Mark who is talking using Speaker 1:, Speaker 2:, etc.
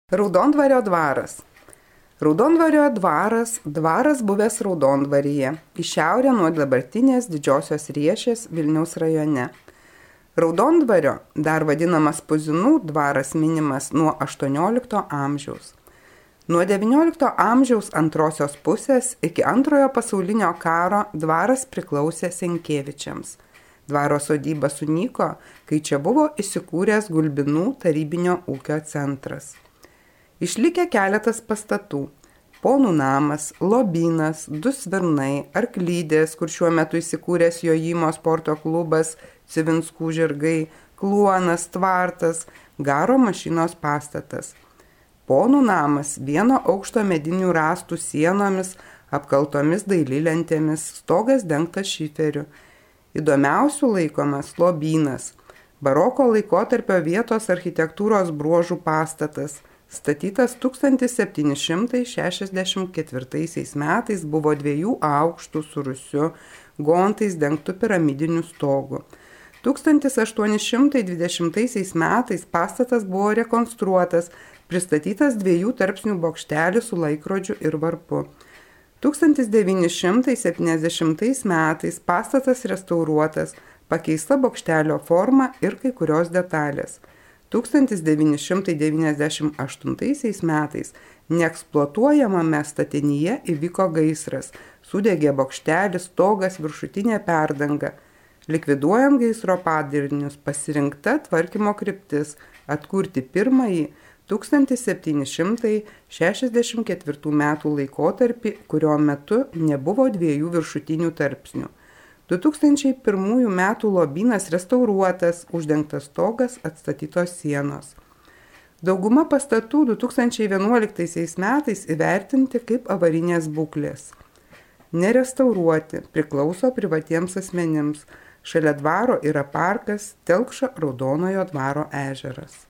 Speaker 1: Raudondvario dvaras. Raudondvario dvaras buvęs Raudondvaryje, į šiaurę nuo dabartinės Didžiosios Riešės Vilniaus rajone. Raudondvario, dar vadinamas Puzinų dvaras, minimas nuo 18 amžiaus. Nuo 19 amžiaus antrosios pusės iki Antrojo pasaulinio karo dvaras priklausė Senkievičiams. Dvaro sodyba sunyko, kai čia buvo įsikūręs Gulbinų tarybinio ūkio centras. Išlikę keletas pastatų – ponų namas, lobynas, 2 svirnai, arklydės, kur šiuo metu įsikūręs jojimo sporto klubas, Civinskų žirgai, kluonas, tvartas, garo mašinos pastatas. Ponų namas – 1 aukšto medinių rąstų sienomis, apkaltomis dailylentėmis, stogas dengtas šiferiu. Įdomiausių laikomas lobynas – baroko laikotarpio vietos architektūros bruožų pastatas. Statytas 1764 metais, buvo 2 aukštų su rūsiu, gontais dengtų piramidiniu stogu. 1820 metais pastatas buvo rekonstruotas, pristatytas 2 tarpsnių bokštelis su laikrodžiu ir varpu. 1970 metais pastatas restauruotas, pakeista bokštelio forma ir kai kurios detalės. 1998 metais neeksploatuojamame statinyje įvyko gaisras, sudegė bokštelis, stogas, viršutinė perdanga. Likviduojant gaisro padarinius pasirinkta tvarkymo kryptis atkurti pirmąjį 1764 metų laikotarpį, kurio metu nebuvo 2 viršutinių tarpsnių. 2001 metų lobynas restauruotas, uždengtas stogas, atstatytos sienos. Dauguma pastatų 2011 metais įvertinti kaip avarinės būklės. Nerestauruoti, priklauso privatiems asmenims. Šalia dvaro yra parkas, telkšo Raudonojo dvaro ežeras.